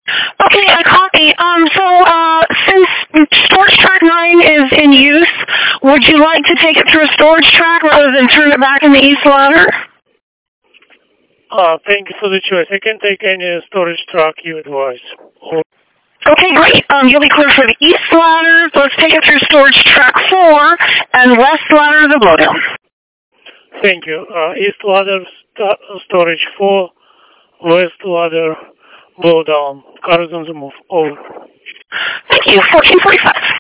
Okay, I copy. Since storage track 9 is in use, would you like to take it through a storage track rather than turn it back in the east ladder? Thank you for the choice. I can take any storage track you advise. Okay, great. You'll be clear for the east ladder. Let's take it through storage track 4 and west ladder the blowdown. Thank you. East ladder storage 4, west ladder blowdown. Cars on the move. Over. Thank you. 1445.